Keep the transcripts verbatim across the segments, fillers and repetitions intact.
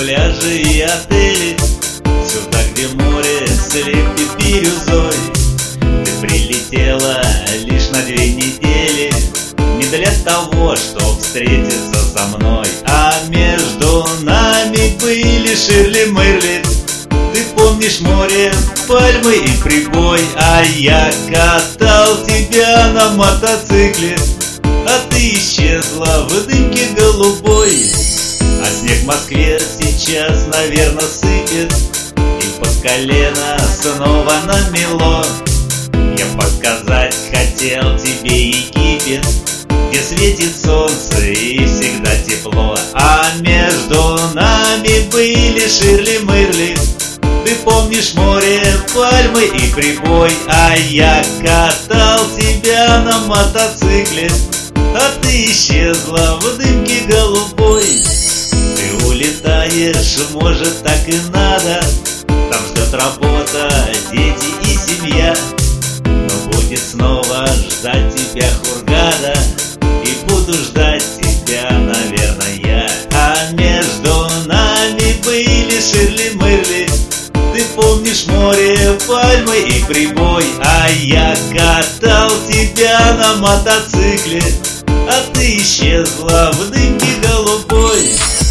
пляжи и отели, сюда, где море слепит бирюзой. Ты прилетела лишь на две недели, не для того, чтоб встретиться со мной, а между нами были Ширли Мырли. Ты помнишь море, пальмы и прибой, а я катал тебя на мотоцикле, а ты исчезла в дымке голубой. А снег в Москве сейчас, наверное, сыпет, и под колено снова намело. Я показать хотел тебе Египет, где светит солнце и всегда тепло, а между нами были Ширли Мырли. Ты помнишь море, пальмы и прибой, а я катал тебя на мотоцикле, а ты исчезла в дымке голубой. Ты улетаешь, может, так и надо, там ждет работа, дети и семья, но будет снова ждать тебя Хургада, и буду ждать тебя, наверное, я. А между нами были Ширли Мырли. Ты помнишь море, пальмы и прибой, а я катал тебя на мотоцикле, а ты исчезла в дымке голубой.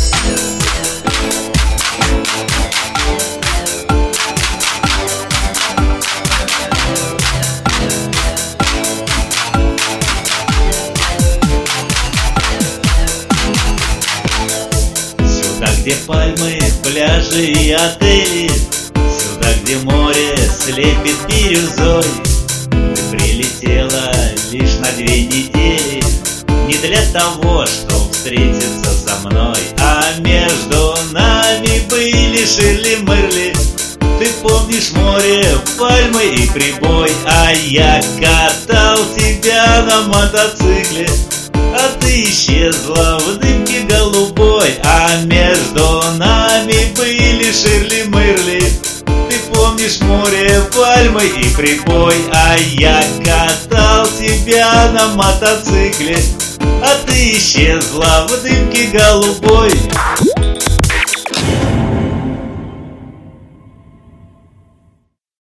Сюда, где пальмы, пляжи и отели, сюда, где море слепит бирюзой. Ты прилетела лишь на две недели, не для того, чтоб встретиться со мной, а между нами были Ширли Мырли. Ты помнишь море, пальмы и прибой, а я катал тебя на мотоцикле, а ты исчезла в дымке голубой. А между нами были Ширли Мырли. Ты помнишь море, пальмы и прибой, а я катал тебя на мотоцикле, а ты исчезла в дымке голубой.